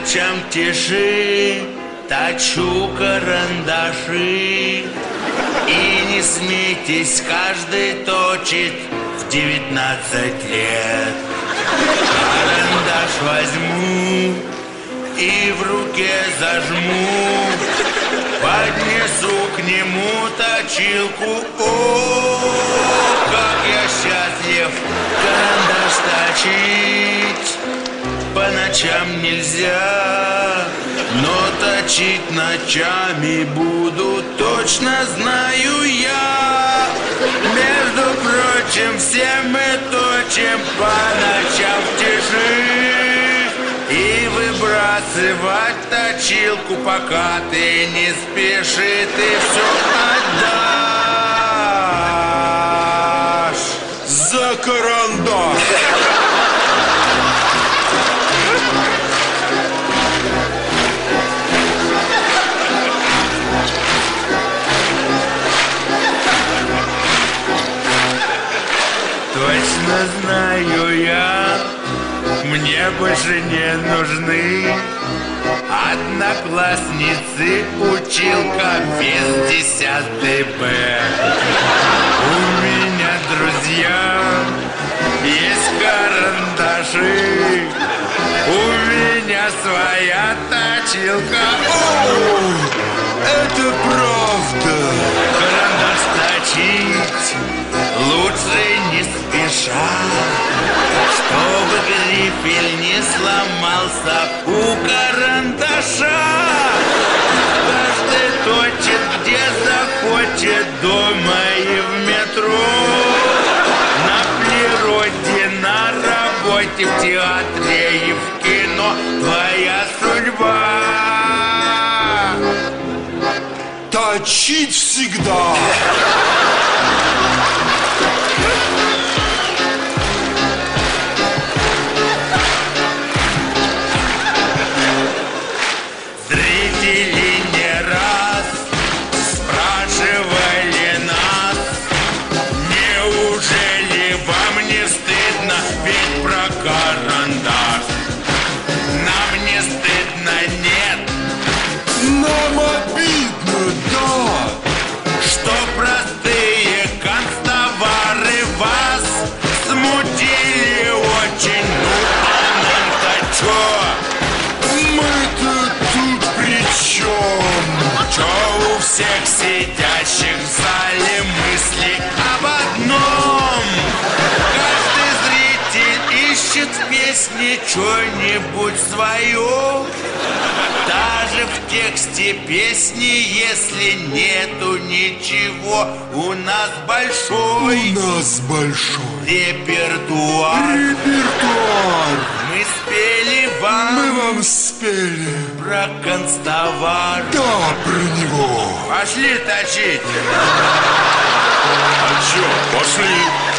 ночам тиши точу карандаши. И не смейтесь, каждый точит в 19 лет. Карандаш возьму и в руке зажму, поднесу к нему точилку. О, как я счастлив! Карандаш точить по ночам нельзя, но точить ночами буду, точно знаю я. Между прочим, все мы точим по ночам в тиши. И выбрасывать точилку, пока ты не спеши, ты все отдашь за карандаш. Точно знаю я, мне больше не нужны одноклассницы, училка без 10 Б. У меня, друзья, есть карандаши, у меня своя точилка. О, это правда. Карандаш точить лучше не спеша, чтобы грифель не сломался у карандаша. Каждый точит, где захочет, дома и в метро, на природе, на работе, в театре и в кино. Твоя судьба точить всегда. Зрители не раз спрашивали нас: неужели вам не стыдно петь про карандаш? Нам не стыдно, нет. Нам обидно, да. Что простые канцтовары вас смутили очень. Ну а нам-то чё? Мы-то тут при чем? Чё у всех сидящих в зале мысли об одном? Каждый зритель ищет в песне что-нибудь свое. Даже в тексте песни, если нету ничего, у нас большой репертуар. Мы спели вам, Мы спели про канцтовар. да, про него. Пошли точить. А чё, пошли.